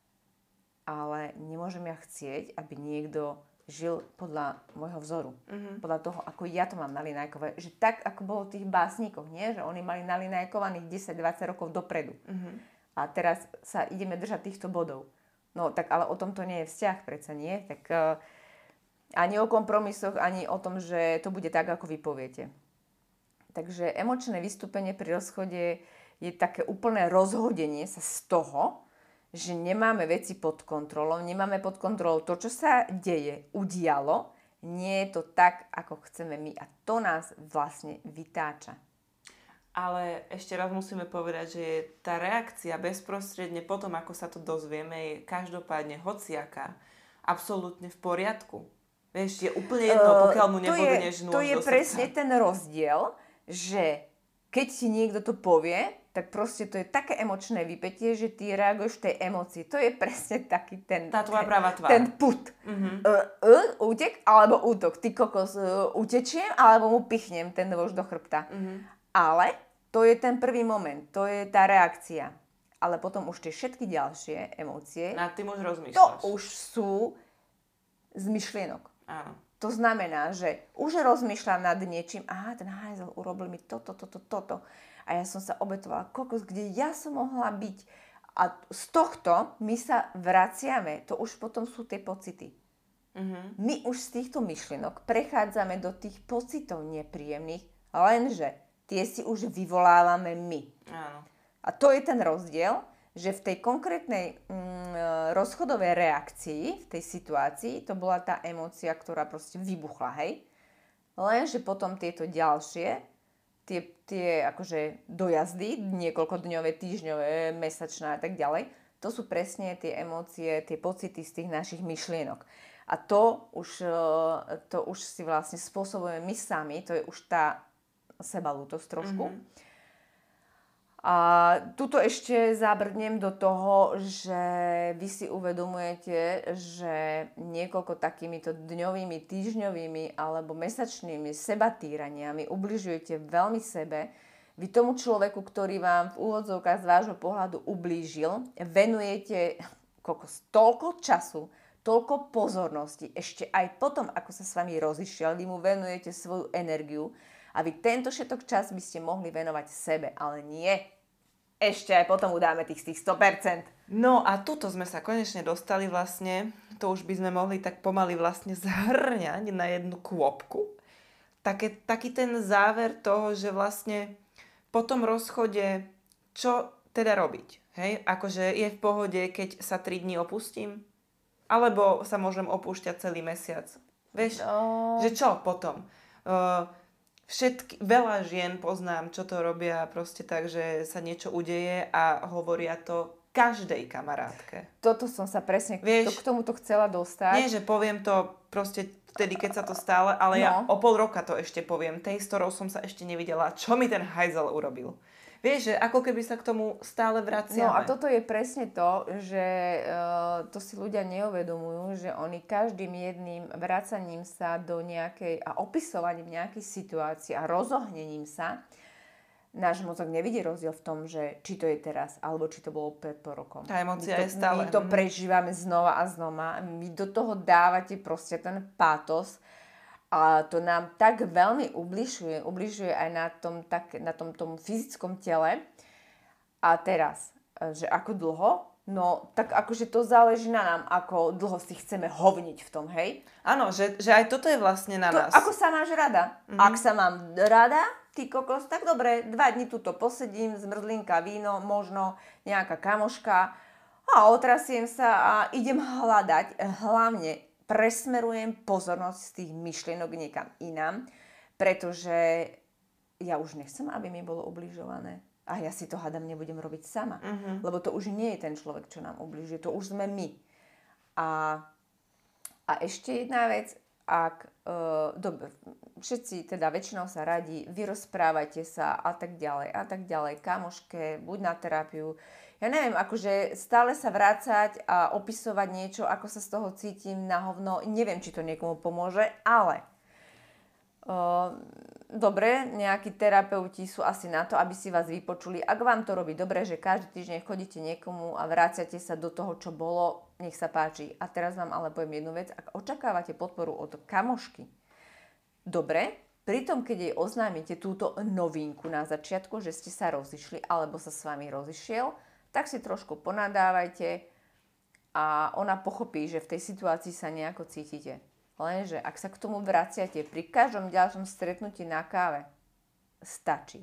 Ale nemôžem ja chcieť, aby niekto žil podľa môjho vzoru. Podľa toho, ako ja to mám nalinajkové. Že tak, ako bolo v tých básnikoch, nie? Že oni mali nalinajkovaných 10-20 rokov dopredu. A teraz sa ideme držať týchto bodov. No tak ale o tom to nie je vzťah, predsa nie? Tak ani o kompromisoch, ani o tom, že to bude tak, ako vy poviete. Takže emočné vystúpenie pri rozchode je také úplné rozhodenie sa z toho, že nemáme veci pod kontrolou, nemáme pod kontrolou to, čo sa deje, udialo, nie je to tak, ako chceme my a to nás vlastne vytáča. Ale ešte raz musíme povedať, že tá reakcia bezprostredne potom, ako sa to dozvieme, je každopádne hociaká, absolútne v poriadku. Vieš, je úplne jedno, pokiaľ mu nebodneš nôž do srdca. To je presne ten rozdiel, že keď ti niekto to povie, tak proste to je také emočné vypätie, že ty reaguješ v tej emócii. To je presne taký ten... Tá tvoja pravá tvár. Ten put. Útek alebo útok. Ty kokos utečiem alebo mu pichnem ten nôž do chrbta. Ale to je ten prvý moment. To je tá reakcia. Ale potom už tie všetky ďalšie emócie... A ty už rozmýšľaš. To už sú z myšlienok. Áno. To znamená, že už rozmýšľam nad niečím, ten hajzel urobil mi toto. A ja som sa obetovala, kokos, kde ja som mohla byť. A z tohto my sa vraciame. To už potom sú tie pocity. My už z týchto myšlienok prechádzame do tých pocitov nepríjemných, lenže tie si už vyvolávame my. Áno. A to je ten rozdiel, že v tej konkrétnej rozchodovej reakcii, v tej situácii, to bola tá emócia, ktorá proste vybuchla, hej. Lenže potom tieto ďalšie, tie akože dojazdy, niekoľkodňové, týždňové, mesačné a tak ďalej, to sú presne tie emócie, tie pocity z tých našich myšlienok. A to už si vlastne spôsobujeme my sami, to je už tá sebalútosť trošku. A tuto ešte zabrdnem do toho, že vy si uvedomujete, že niekoľko takýmito dňovými, týždňovými alebo mesačnými sebatýraniami ubližujete veľmi sebe. Vy tomu človeku, ktorý vám v úvodzovkách z vášho pohľadu ublížil, venujete toľko času, toľko pozornosti, ešte aj potom, ako sa s vami rozišiel, vy mu venujete svoju energiu, a vy tento všetok čas by ste mohli venovať sebe, ale nie. Ešte aj potom udáme tých 100%. No a tuto sme sa konečne dostali vlastne, to už by sme mohli tak pomaly vlastne zhrňať na jednu kôpku. Taký ten záver toho, že vlastne po tom rozchode, čo teda robiť? Hej? Akože je v pohode, keď sa 3 dní opustím? Alebo sa môžem opúšťať celý mesiac? Vieš, že čo potom? Veľa žien poznám, čo to robia proste tak, že sa niečo udeje a hovoria to každej kamarátke. Toto som sa presne k tomuto chcela dostať. Nie, že poviem to proste vtedy, keď sa to stále, ale ja o pol roka to ešte poviem. Tej, s ktorou som sa ešte nevidela, čo mi ten hajzel urobil. Vieš, že ako keby sa k tomu stále vraciame. No a toto je presne to, že to si ľudia neuvedomujú, že oni každým jedným vracaním sa do nejakej a opisovaním nejakej situácie a rozohnením sa, náš mozog nevidí rozdiel v tom, že či to je teraz, alebo či to bolo pred pol rokom. Tá emócia je stále. My to prežívame znova a znova. My do toho dávate proste ten pátos. A to nám tak veľmi ubližuje aj na tom fyzickom tele. A teraz, že ako dlho No, tak akože to záleží na nám, ako dlho si chceme hovniť v tom, hej? Áno, že aj toto je vlastne na nás. Ako sa máš rada? Ak sa mám rada, ty kokos, tak dobre, 2 dni tuto posedím, zmrzlinka, víno, možno nejaká kamoška a otrasiem sa a idem hľadať. Hlavne presmerujem pozornosť z tých myšlienok niekam inám, pretože ja už nechcem, aby mi bolo ubližované. A ja si to hádam nebudem robiť sama. Lebo to už nie je ten človek, čo nám ubližuje. To už sme my. A ešte jedna vec. Všetci teda väčšinou sa radí, vyrozprávajte sa a tak ďalej. Kamoške, buď na terapiu. Ja neviem, akože stále sa vrácať a opisovať niečo, ako sa z toho cítim na hovno. Neviem, či to niekomu pomôže, ale... Dobre, nejakí terapeuti sú asi na to, aby si vás vypočuli. Ak vám to robí dobre, že každý týždeň chodíte niekomu a vráciate sa do toho, čo bolo, nech sa páči. A teraz vám ale poviem jednu vec. Ak očakávate podporu od kamošky, dobre, pritom keď jej oznámite túto novinku na začiatku, že ste sa rozišli alebo sa s vami rozišiel, tak si trošku ponadávajte a ona pochopí, že v tej situácii sa nejako cítite. Lenže ak sa k tomu vraciate pri každom ďalšom stretnutí na káve, stačí.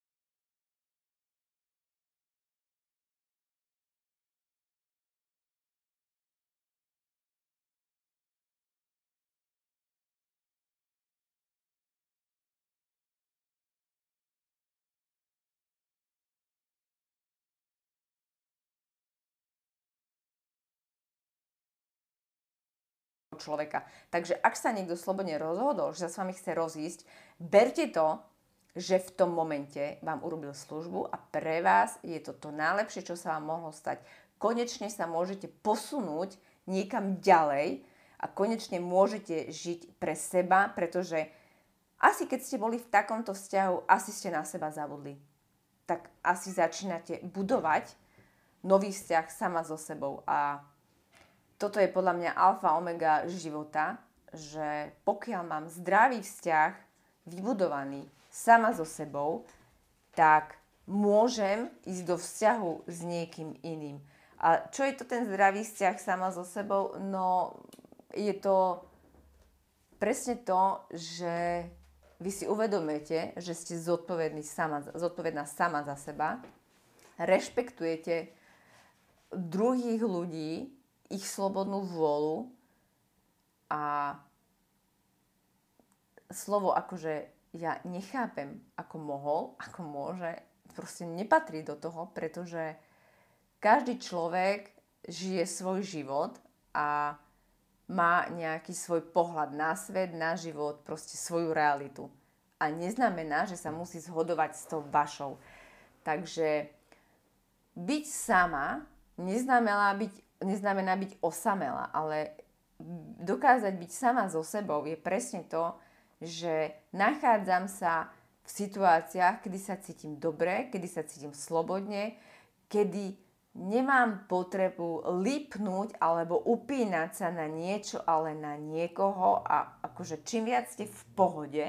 Človeka. Takže ak sa niekto slobodne rozhodol, že sa s vami chce rozísť, berte to, že v tom momente vám urobil službu a pre vás je to to najlepšie, čo sa vám mohlo stať. Konečne sa môžete posunúť niekam ďalej a konečne môžete žiť pre seba, pretože asi keď ste boli v takomto vzťahu, asi ste na seba zabudli. Tak asi začínate budovať nový vzťah sama so sebou a toto je podľa mňa alfa omega života, že pokiaľ mám zdravý vzťah vybudovaný sama so sebou, tak môžem ísť do vzťahu s niekým iným. A čo je to ten zdravý vzťah sama so sebou? No, je to presne to, že vy si uvedomujete, že ste zodpovedná sama za seba, rešpektujete druhých ľudí, ich slobodnú vôľu a slovo akože ja nechápem, ako mohol, ako môže, proste nepatrí do toho, pretože každý človek žije svoj život a má nejaký svoj pohľad na svet, na život, proste svoju realitu. A neznamená, že sa musí zhodovať s tou vašou. Takže byť sama neznamená byť osamelá, ale dokázať byť sama so sebou je presne to, že nachádzam sa v situáciách, kedy sa cítim dobre, kedy sa cítim slobodne, kedy nemám potrebu lipnúť alebo upínať sa na niečo, ale na niekoho a akože čím viac ste v pohode,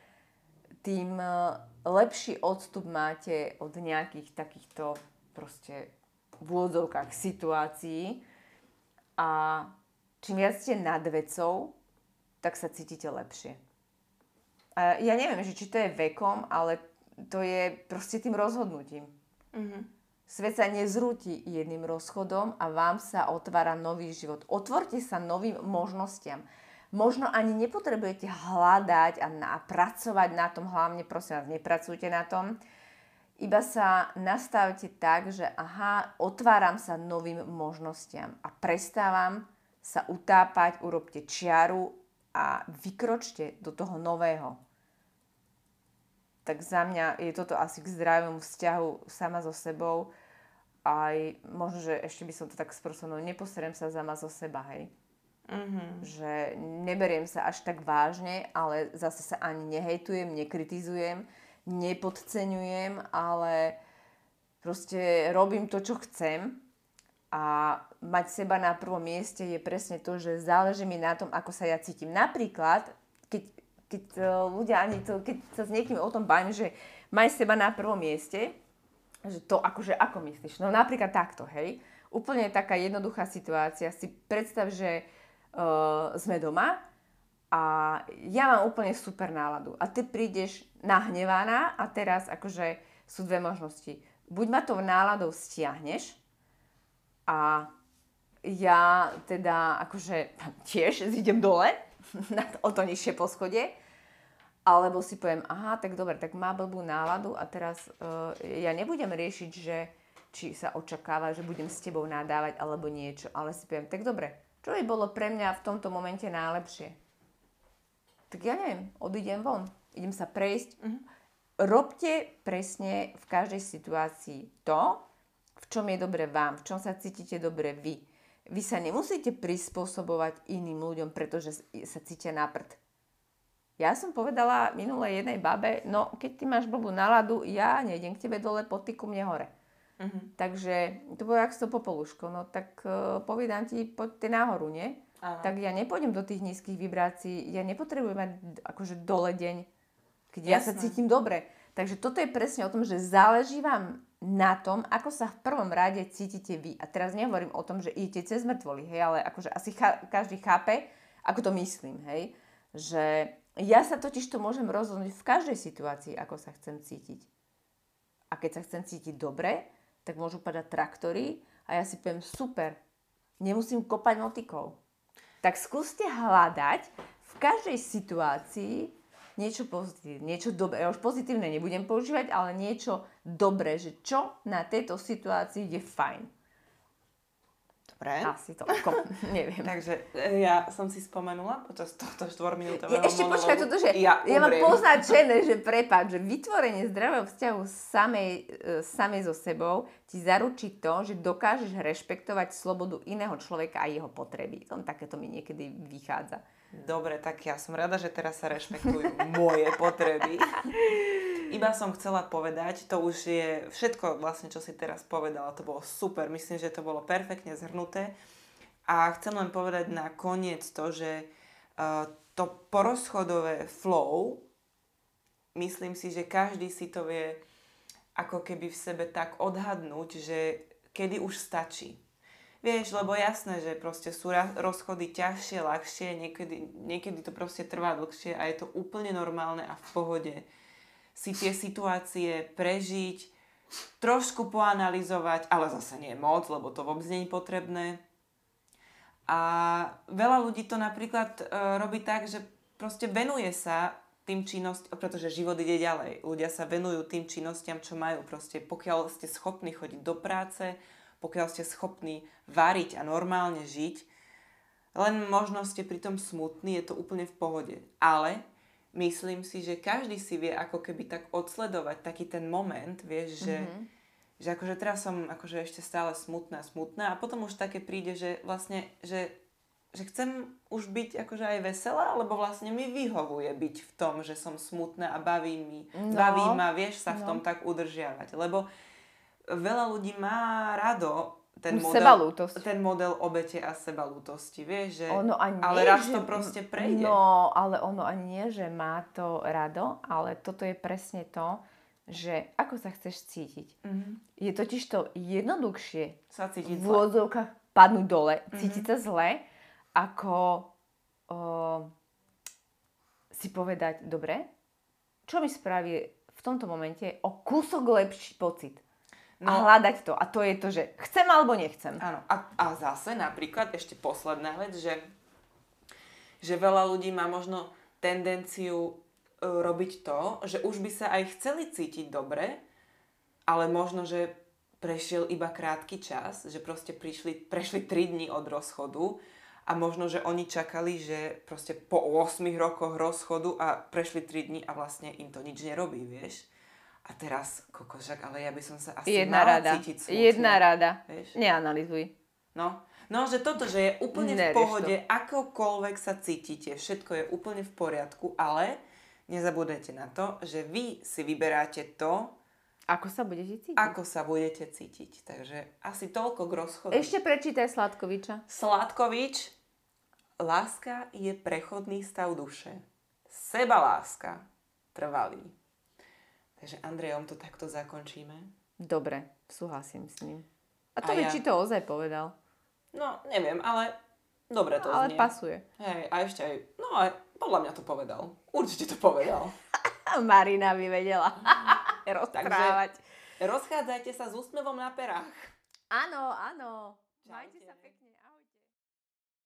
tým lepší odstup máte od nejakých takýchto proste v úvodzovkách situácií a čím viac ste nad vecou, tak sa cítite lepšie. A ja neviem, že či to je vekom, ale to je proste tým rozhodnutím. Svet sa nezrúti jedným rozchodom a vám sa otvára nový život. Otvorte sa novým možnostiam. Možno ani nepotrebujete hľadať a pracovať na tom, hlavne prosím vás, nepracujte na tom. Iba sa nastavte tak, že otváram sa novým možnostiam a prestávam sa utápať, urobte čiaru a vykročte do toho nového. Tak za mňa je toto asi k zdravému vzťahu sama so sebou. Aj možno, že ešte by som to tak sprostil, neposerem sa sama so seba, hej. Že neberiem sa až tak vážne, ale zase sa ani nehejtujem, nekritizujem, nepodceňujem, ale proste robím to, čo chcem a mať seba na prvom mieste je presne to, že záleží mi na tom, ako sa ja cítim. Napríklad, keď sa s niekým o tom bavím, že maj seba na prvom mieste, že to akože ako myslíš? No napríklad takto, hej. Úplne taká jednoduchá situácia. Si predstav, že sme doma a ja mám úplne super náladu. A ty prídeš nahnevaná a teraz akože sú dve možnosti. Buď ma tou náladou stiahneš a ja teda akože tiež zídem dole o to nižšie poschodie, alebo si poviem, aha, tak dobre, tak má blbú náladu a teraz ja nebudem riešiť, že či sa očakáva, že budem s tebou nadávať alebo niečo, ale si poviem, tak dobre, čo by bolo pre mňa v tomto momente najlepšie? Tak ja neviem, odídem von, idem sa prejsť. Robte presne v každej situácii to, v čom je dobre vám, v čom sa cítite dobre vy. Vy sa nemusíte prispôsobovať iným ľuďom, pretože sa cítia na prd. Ja som povedala minulé jednej babe, no keď ty máš blbú náladu, ja nejdem k tebe dole, poď ty ku mne hore. Takže to bolo jak s tou popoluškou, no tak povedám ti, poď ty nahoru, nie? Áno. Tak ja nepôjdem do tých nízkych vibrácií, ja nepotrebujem mať akože dole deň, keď ja sa cítim dobre. Takže toto je presne o tom, že záleží vám na tom, ako sa v prvom rade cítite vy. A teraz nehovorím o tom, že idete cez mŕtvoly, hej, ale akože asi každý chápe, ako to myslím, hej. Že ja sa totiž to môžem rozhodnúť v každej situácii, ako sa chcem cítiť. A keď sa chcem cítiť dobre, tak môžu padať traktory a ja si poviem, super, nemusím kopať motikou. Tak skúste hľadať v každej situácii niečo pozitívne, niečo dobré. Ja už pozitívne nebudem používať, ale niečo dobré, že čo na tejto situácii je fajn. Dobre. Asi to, neviem. Takže ja som si spomenula počas tohto 4-minútového Ešte počkaj toto, že ja mám poznačené, že prepáč, že vytvorenie zdravého vzťahu samej so sebou ti zaručí to, že dokážeš rešpektovať slobodu iného človeka a jeho potreby. Takéto mi niekedy vychádza. Dobre, tak ja som rada, že teraz sa rešpektujú moje potreby. Iba som chcela povedať, to už je všetko vlastne, čo si teraz povedala, to bolo super, myslím, že to bolo perfektne zhrnuté. A chcem len povedať na koniec to, že to porozchodové flow, myslím si, že každý si to vie ako keby v sebe tak odhadnúť, že kedy už stačí. Vieš, lebo jasné, že proste sú rozchody ťažšie, ľahšie, niekedy to proste trvá dlhšie a je to úplne normálne a v pohode si tie situácie prežiť, trošku poanalyzovať, ale zase nie moc, lebo to vôbec nie je potrebné. A veľa ľudí to napríklad robí tak, že proste venuje sa tým činnostiam, pretože život ide ďalej. Ľudia sa venujú tým činnostiam, čo majú. Proste pokiaľ ste schopní chodiť do práce, pokiaľ ste schopní variť a normálne žiť, len možno ste pritom smutní, je to úplne v pohode. Ale myslím si, že každý si vie ako keby tak odsledovať taký ten moment, vieš, že akože teraz som akože ešte stále smutná a potom už také príde, že vlastne, že chcem už byť akože aj veselá, alebo vlastne mi vyhovuje byť v tom, že som smutná a baví ma, vieš, sa v tom tak udržiavať. Lebo veľa ľudí má rado ten model obete a sebalútosti, vieš, že ale raz to proste prejde. No, ale ono ani nie, že má to rado, ale toto je presne to, že ako sa chceš cítiť. Je totiž to jednoduchšie sa cítiť v úvodzovkách padnúť dole, cítiť sa zle, ako si povedať, dobre, čo mi spraví v tomto momente o kúsok lepší pocit. A hľadať to. A to je to, že chcem alebo nechcem. Áno. A zase napríklad ešte posledná vec, že veľa ľudí má možno tendenciu robiť to, že už by sa aj chceli cítiť dobre, ale možno, že prešiel iba krátky čas, že proste prešli 3 dni od rozchodu a možno, že oni čakali, že proste po 8 rokoch rozchodu a prešli 3 dni a vlastne im to nič nerobí, vieš. A teraz, kokožak, ale ja by som sa asi mala cítiť smutne. Jedna rada. Vieš? Neanalizuj. No, že toto, že je úplne v pohode, akokoľvek sa cítite, všetko je úplne v poriadku, ale nezabudnite na to, že vy si vyberáte to, ako sa budete cítiť. Takže asi toľko k rozchodu. Ešte prečítaj Sladkoviča. Sladkovič, láska je prechodný stav duše. Sebaláska trvalý. Takže Andrejom to takto zakončíme. Dobre, súhlasím s ním. A to by či to ozaj povedal. No, neviem, ale dobre to ale znie. pasuje. Hej, a ešte aj, no aj podľa mňa to povedal. Určite to povedal. Marina by vedela rozprávať. Takže rozchádzajte sa s úsmevom na perách. Áno, áno. Čaute. Majte sa pekne. Ahoj.